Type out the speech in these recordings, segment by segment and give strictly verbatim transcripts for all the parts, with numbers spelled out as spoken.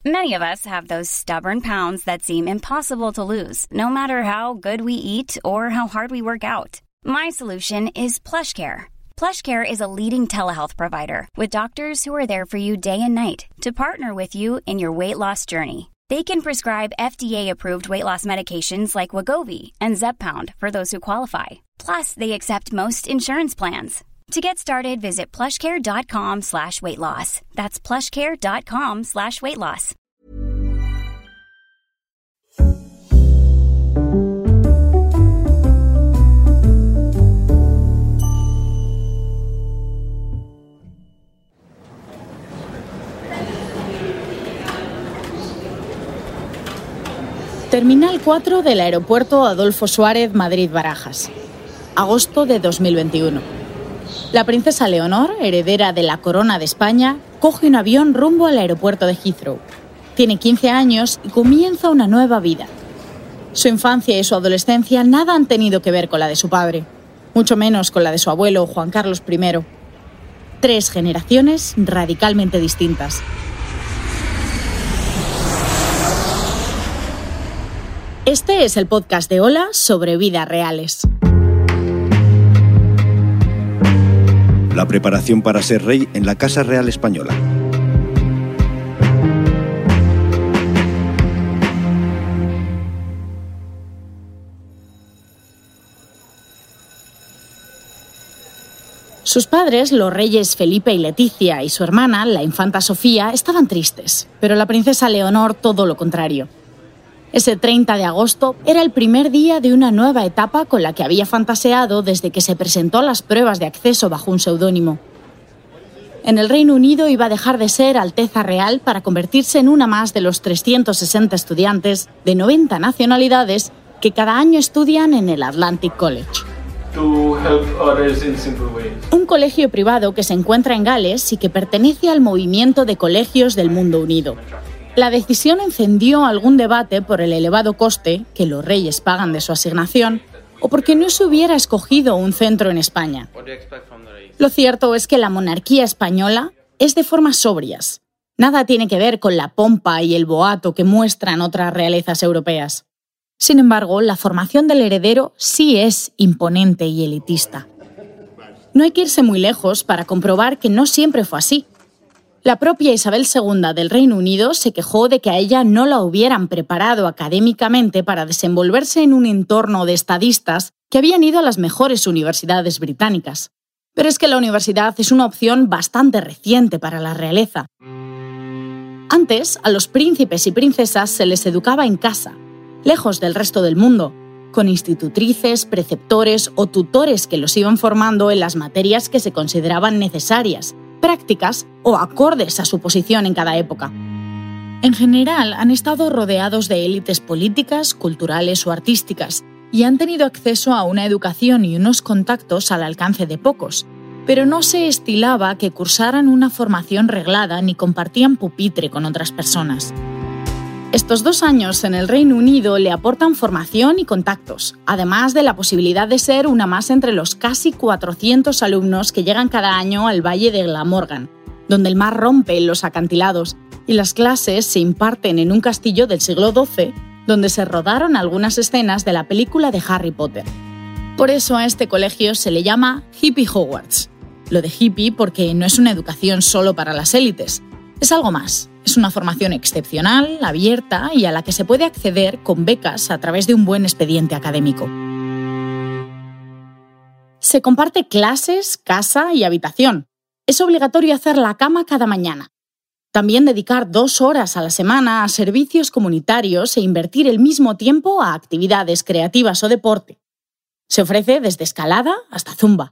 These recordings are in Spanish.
Many of us have those stubborn pounds that seem impossible to lose, no matter how good we eat or how hard we work out. My solution is PlushCare. PlushCare is a leading telehealth provider with doctors who are there for you day and night to partner with you in your weight loss journey. They can prescribe F D A-approved weight loss medications like Wegovy and Zepbound for those who qualify. Plus, they accept most insurance plans. To get started, visit plushcare.com slash weight loss. That's plushcare.com slash weight loss. Terminal cuatro del Aeropuerto Adolfo Suárez, Madrid-Barajas. Agosto de dos mil veintiuno. La princesa Leonor, heredera de la corona de España, coge un avión rumbo al aeropuerto de Heathrow. Tiene quince años y comienza una nueva vida. Su infancia y su adolescencia nada han tenido que ver con la de su padre, mucho menos con la de su abuelo Juan Carlos primero. Tres generaciones radicalmente distintas. Este es el podcast de Hola sobre vidas reales. La preparación para ser rey en la Casa Real Española. Sus padres, los reyes Felipe y Leticia, y su hermana, la infanta Sofía, estaban tristes, pero la princesa Leonor todo lo contrario. Ese treinta de agosto era el primer día de una nueva etapa con la que había fantaseado desde que se presentó a las pruebas de acceso bajo un seudónimo. En el Reino Unido iba a dejar de ser Alteza Real para convertirse en una más de los trescientos sesenta estudiantes de noventa nacionalidades que cada año estudian en el Atlantic College. Un colegio privado que se encuentra en Gales y que pertenece al movimiento de colegios del mundo unido. La decisión encendió algún debate por el elevado coste que los reyes pagan de su asignación o porque no se hubiera escogido un centro en España. Lo cierto es que la monarquía española es de formas sobrias. Nada tiene que ver con la pompa y el boato que muestran otras realezas europeas. Sin embargo, la formación del heredero sí es imponente y elitista. No hay que irse muy lejos para comprobar que no siempre fue así. La propia Isabel segunda del Reino Unido se quejó de que a ella no la hubieran preparado académicamente para desenvolverse en un entorno de estadistas que habían ido a las mejores universidades británicas. Pero es que la universidad es una opción bastante reciente para la realeza. Antes, a los príncipes y princesas se les educaba en casa, lejos del resto del mundo, con institutrices, preceptores o tutores que los iban formando en las materias que se consideraban necesarias, prácticas o acordes a su posición en cada época. En general, han estado rodeados de élites políticas, culturales o artísticas y han tenido acceso a una educación y unos contactos al alcance de pocos, pero no se estilaba que cursaran una formación reglada ni compartían pupitre con otras personas. Estos dos años en el Reino Unido le aportan formación y contactos, además de la posibilidad de ser una más entre los casi cuatrocientos alumnos que llegan cada año al Valle de Glamorgan, donde el mar rompe en los acantilados y las clases se imparten en un castillo del siglo doce, donde se rodaron algunas escenas de la película de Harry Potter. Por eso a este colegio se le llama Hippie Hogwarts. Lo de hippie porque no es una educación solo para las élites, es algo más. Es una formación excepcional, abierta y a la que se puede acceder con becas a través de un buen expediente académico. Se comparte clases, casa y habitación. Es obligatorio hacer la cama cada mañana. También dedicar dos horas a la semana a servicios comunitarios e invertir el mismo tiempo a actividades creativas o deporte. Se ofrece desde escalada hasta zumba.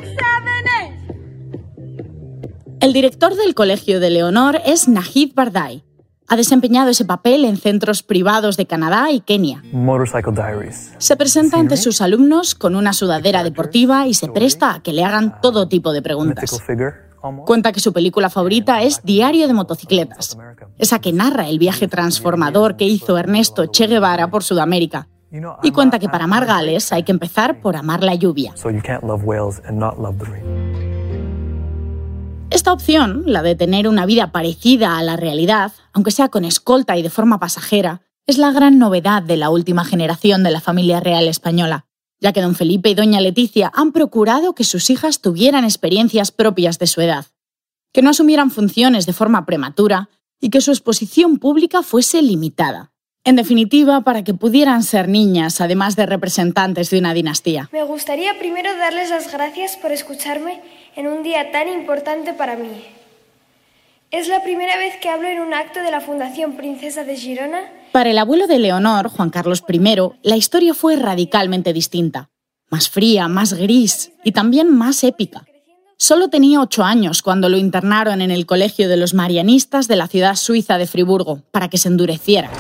El director del colegio de Leonor es Nahid Bardai. Ha desempeñado ese papel en centros privados de Canadá y Kenia. Se presenta ante sus alumnos con una sudadera deportiva y se presta a que le hagan todo tipo de preguntas. Cuenta que su película favorita es Diario de motocicletas, esa que narra el viaje transformador que hizo Ernesto Che Guevara por Sudamérica. Y cuenta que para amar Gales hay que empezar por amar la lluvia. Esta opción, la de tener una vida parecida a la realidad, aunque sea con escolta y de forma pasajera, es la gran novedad de la última generación de la familia real española, ya que don Felipe y doña Leticia han procurado que sus hijas tuvieran experiencias propias de su edad, que no asumieran funciones de forma prematura y que su exposición pública fuese limitada. En definitiva, para que pudieran ser niñas, además de representantes de una dinastía. Me gustaría primero darles las gracias por escucharme en un día tan importante para mí. Es la primera vez que hablo en un acto de la Fundación Princesa de Girona. Para el abuelo de Leonor, Juan Carlos primero, la historia fue radicalmente distinta. Más fría, más gris y también más épica. Solo tenía ocho años cuando lo internaron en el colegio de los marianistas de la ciudad suiza de Friburgo, para que se endureciera.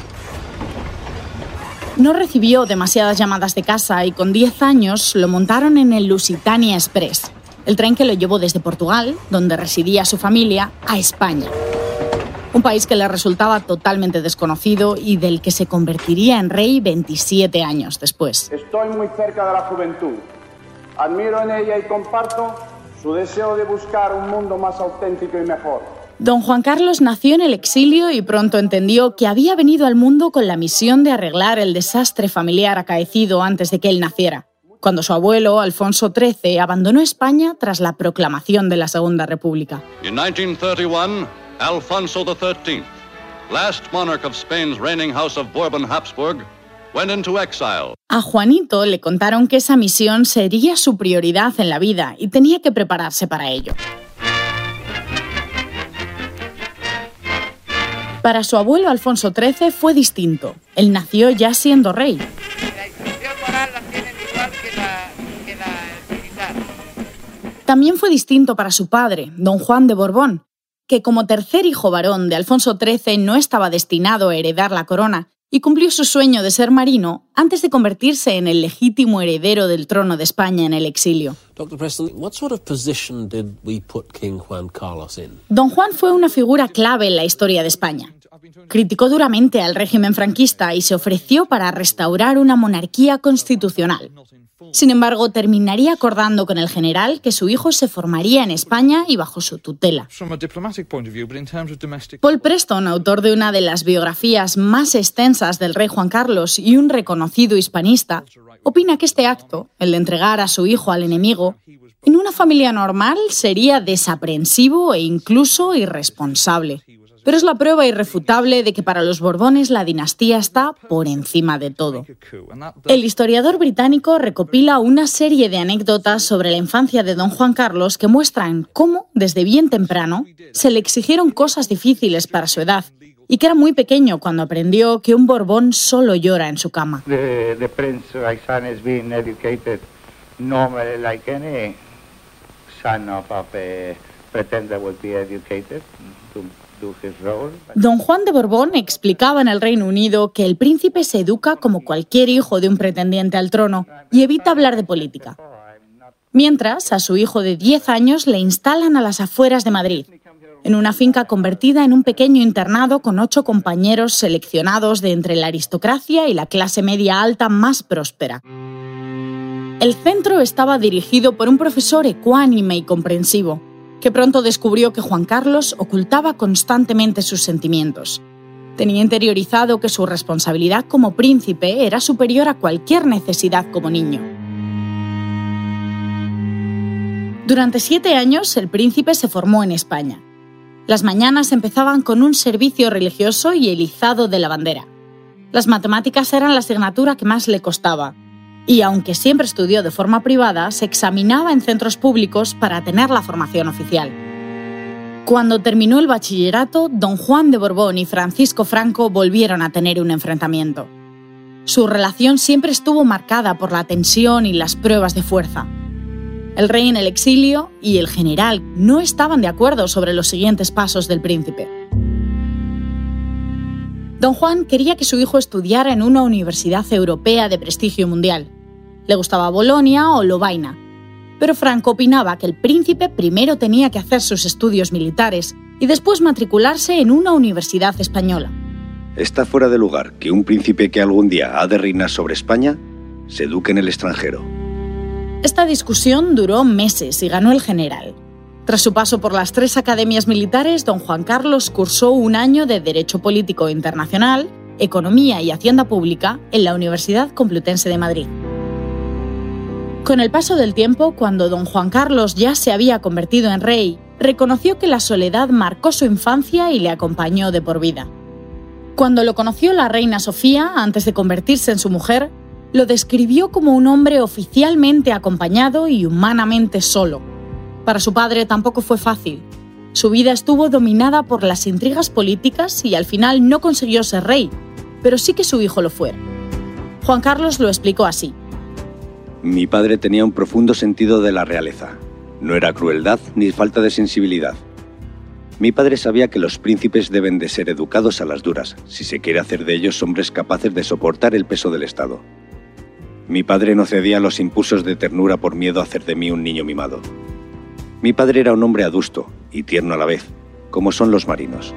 No recibió demasiadas llamadas de casa y con diez años lo montaron en el Lusitania Express, el tren que lo llevó desde Portugal, donde residía su familia, a España. Un país que le resultaba totalmente desconocido y del que se convertiría en rey veintisiete años después. Estoy muy cerca de la juventud. Admiro en ella y comparto su deseo de buscar un mundo más auténtico y mejor. Don Juan Carlos nació en el exilio y pronto entendió que había venido al mundo con la misión de arreglar el desastre familiar acaecido antes de que él naciera, cuando su abuelo, Alfonso trece, abandonó España tras la proclamación de la Segunda República. In nineteen thirty-one, Alfonso the thirteenth, last monarch of Spain's reigning house of Bourbon-Habsburg, went into exile. A Juanito le contaron que esa misión sería su prioridad en la vida y tenía que prepararse para ello. Para su abuelo Alfonso trece fue distinto. Él nació ya siendo rey. La instrucción moral la tienen igual que la, que la militar. También fue distinto para su padre, don Juan de Borbón, que como tercer hijo varón de Alfonso trece no estaba destinado a heredar la corona y cumplió su sueño de ser marino antes de convertirse en el legítimo heredero del trono de España en el exilio. doctor Preston, what sort of position did we put King Juan Carlos in? Don Juan fue una figura clave en la historia de España. Criticó duramente al régimen franquista y se ofreció para restaurar una monarquía constitucional. Sin embargo, terminaría acordando con el general que su hijo se formaría en España y bajo su tutela. Paul Preston, autor de una de las biografías más extensas del rey Juan Carlos y un reconocido hispanista, opina que este acto, el de entregar a su hijo al enemigo, en una familia normal sería desaprensivo e incluso irresponsable. Pero es la prueba irrefutable de que para los Borbones la dinastía está por encima de todo. El historiador británico recopila una serie de anécdotas sobre la infancia de don Juan Carlos que muestran cómo, desde bien temprano, se le exigieron cosas difíciles para su edad y que era muy pequeño cuando aprendió que un Borbón solo llora en su cama. The, the prince, my son, has been educated normally like any son of a pretender would be educated. To Don Juan de Borbón explicaba en el Reino Unido que el príncipe se educa como cualquier hijo de un pretendiente al trono y evita hablar de política. Mientras, a su hijo de diez años le instalan a las afueras de Madrid, en una finca convertida en un pequeño internado con ocho compañeros seleccionados de entre la aristocracia y la clase media alta más próspera. El centro estaba dirigido por un profesor ecuánime y comprensivo, que pronto descubrió que Juan Carlos ocultaba constantemente sus sentimientos. Tenía interiorizado que su responsabilidad como príncipe era superior a cualquier necesidad como niño. Durante siete años, el príncipe se formó en España. Las mañanas empezaban con un servicio religioso y el izado de la bandera. Las matemáticas eran la asignatura que más le costaba. Y aunque siempre estudió de forma privada, se examinaba en centros públicos para tener la formación oficial. Cuando terminó el bachillerato, don Juan de Borbón y Francisco Franco volvieron a tener un enfrentamiento. Su relación siempre estuvo marcada por la tensión y las pruebas de fuerza. El rey en el exilio y el general no estaban de acuerdo sobre los siguientes pasos del príncipe. Don Juan quería que su hijo estudiara en una universidad europea de prestigio mundial. Le gustaba Bolonia o Lovaina. Pero Franco opinaba que el príncipe primero tenía que hacer sus estudios militares y después matricularse en una universidad española. Está fuera de lugar que un príncipe que algún día ha de reinar sobre España se eduque en el extranjero. Esta discusión duró meses y ganó el general. Tras su paso por las tres academias militares, don Juan Carlos cursó un año de Derecho Político Internacional, Economía y Hacienda Pública en la Universidad Complutense de Madrid. Con el paso del tiempo, cuando don Juan Carlos ya se había convertido en rey, reconoció que la soledad marcó su infancia y le acompañó de por vida. Cuando lo conoció la reina Sofía, antes de convertirse en su mujer, lo describió como un hombre oficialmente acompañado y humanamente solo. Para su padre tampoco fue fácil. Su vida estuvo dominada por las intrigas políticas y al final no consiguió ser rey, pero sí que su hijo lo fue. Juan Carlos lo explicó así. Mi padre tenía un profundo sentido de la realeza. No era crueldad ni falta de sensibilidad. Mi padre sabía que los príncipes deben de ser educados a las duras, si se quiere hacer de ellos hombres capaces de soportar el peso del Estado. Mi padre no cedía a los impulsos de ternura por miedo a hacer de mí un niño mimado. Mi padre era un hombre adusto y tierno a la vez, como son los marinos.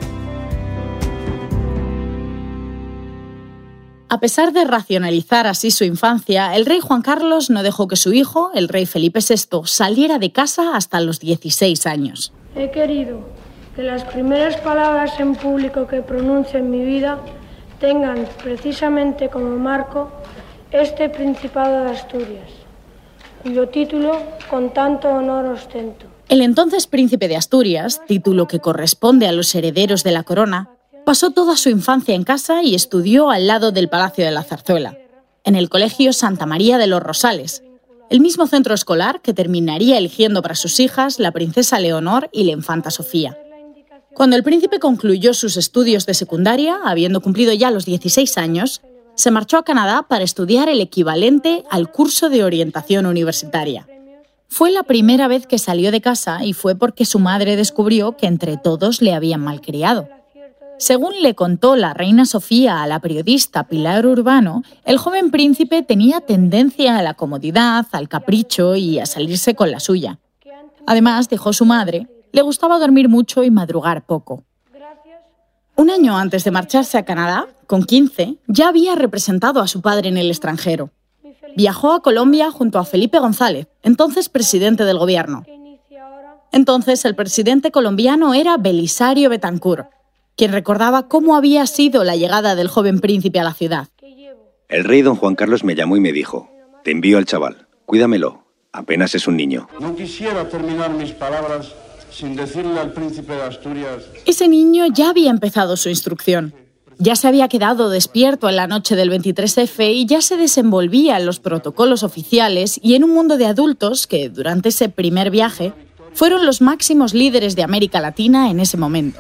A pesar de racionalizar así su infancia, el rey Juan Carlos no dejó que su hijo, el rey Felipe sexto, saliera de casa hasta los dieciséis años. He querido que las primeras palabras en público que pronuncie en mi vida tengan precisamente como marco este Principado de Asturias, cuyo título con tanto honor ostento. El entonces príncipe de Asturias, título que corresponde a los herederos de la corona, pasó toda su infancia en casa y estudió al lado del Palacio de la Zarzuela, en el Colegio Santa María de los Rosales, el mismo centro escolar que terminaría eligiendo para sus hijas la princesa Leonor y la infanta Sofía. Cuando el príncipe concluyó sus estudios de secundaria, habiendo cumplido ya los dieciséis años, se marchó a Canadá para estudiar el equivalente al curso de orientación universitaria. Fue la primera vez que salió de casa y fue porque su madre descubrió que entre todos le habían malcriado. Según le contó la reina Sofía a la periodista Pilar Urbano, el joven príncipe tenía tendencia a la comodidad, al capricho y a salirse con la suya. Además, dijo su madre, le gustaba dormir mucho y madrugar poco. Un año antes de marcharse a Canadá, con quince, ya había representado a su padre en el extranjero. Viajó a Colombia junto a Felipe González, entonces presidente del gobierno. Entonces el presidente colombiano era Belisario Betancourt, quien recordaba cómo había sido la llegada del joven príncipe a la ciudad. El rey don Juan Carlos me llamó y me dijo, te envío al chaval, cuídamelo, apenas es un niño. No quisiera terminar mis palabras sin decirle al príncipe de Asturias... Ese niño ya había empezado su instrucción. Ya se había quedado despierto en la noche del veintitrés efe y ya se desenvolvía en los protocolos oficiales y en un mundo de adultos que, durante ese primer viaje, fueron los máximos líderes de América Latina en ese momento.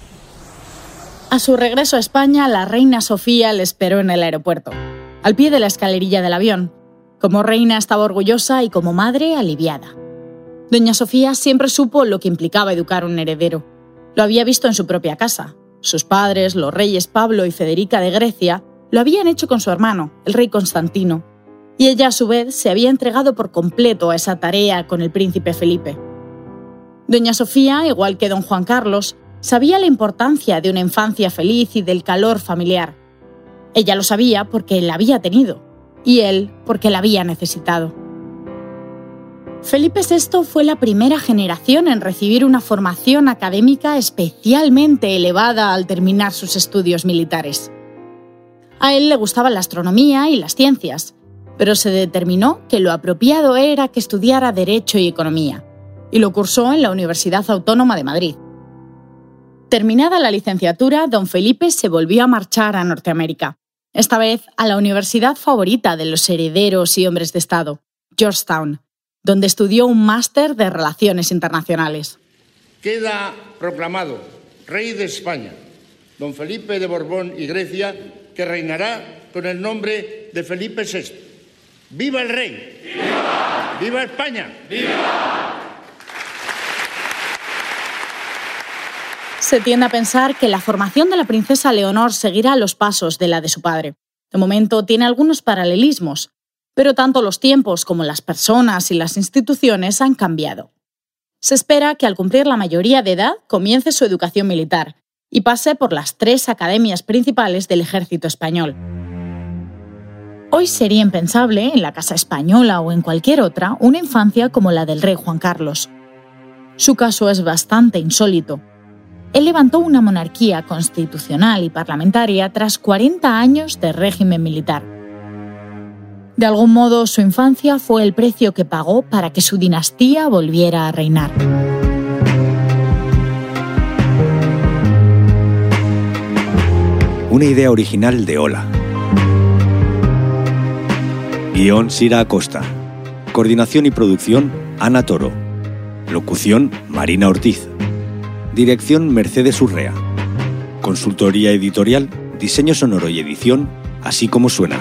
A su regreso a España, la reina Sofía le esperó en el aeropuerto, al pie de la escalerilla del avión. Como reina estaba orgullosa y como madre aliviada. Doña Sofía siempre supo lo que implicaba educar un heredero. Lo había visto en su propia casa. Sus padres, los reyes Pablo y Federica de Grecia, lo habían hecho con su hermano, el rey Constantino. Y ella, a su vez, se había entregado por completo a esa tarea con el príncipe Felipe. Doña Sofía, igual que don Juan Carlos, sabía la importancia de una infancia feliz y del calor familiar. Ella lo sabía porque la había tenido, y él porque la había necesitado. Felipe sexto fue la primera generación en recibir una formación académica especialmente elevada al terminar sus estudios militares. A él le gustaban la astronomía y las ciencias, pero se determinó que lo apropiado era que estudiara Derecho y Economía, y lo cursó en la Universidad Autónoma de Madrid. Terminada la licenciatura, don Felipe se volvió a marchar a Norteamérica, esta vez a la universidad favorita de los herederos y hombres de Estado, Georgetown, donde estudió un máster de Relaciones Internacionales. Queda proclamado rey de España, don Felipe de Borbón y Grecia, que reinará con el nombre de Felipe sexto. ¡Viva el rey! ¡Viva! ¡Viva España! ¡Viva! Se tiende a pensar que la formación de la princesa Leonor seguirá los pasos de la de su padre. De momento tiene algunos paralelismos, pero tanto los tiempos como las personas y las instituciones han cambiado. Se espera que al cumplir la mayoría de edad comience su educación militar y pase por las tres academias principales del ejército español. Hoy sería impensable, en la Casa Española o en cualquier otra, una infancia como la del rey Juan Carlos. Su caso es bastante insólito. Él levantó una monarquía constitucional y parlamentaria tras cuarenta años de régimen militar. De algún modo, su infancia fue el precio que pagó para que su dinastía volviera a reinar. Una idea original de Hola. Guión Sira Acosta. Coordinación y producción Ana Toro. Locución Marina Ortiz. Dirección Mercedes Urrea. Consultoría editorial, diseño sonoro y edición, Así Como Suena.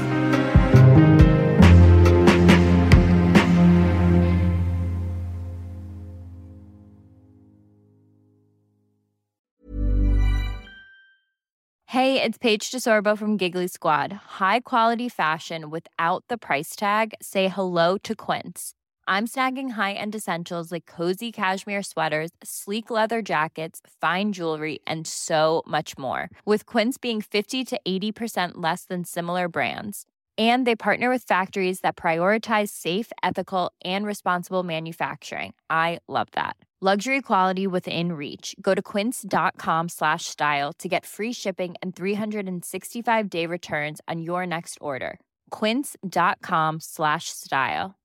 Hey, it's Paige DeSorbo from Giggly Squad. High quality fashion without the price tag. Say hello to Quince. I'm snagging high-end essentials like cozy cashmere sweaters, sleek leather jackets, fine jewelry, and so much more. With Quince being fifty to eighty percent less than similar brands. And they partner with factories that prioritize safe, ethical, and responsible manufacturing. I love that. Luxury quality within reach. Go to quince.com slash style to get free shipping and three sixty-five day returns on your next order. Quince.com slash style.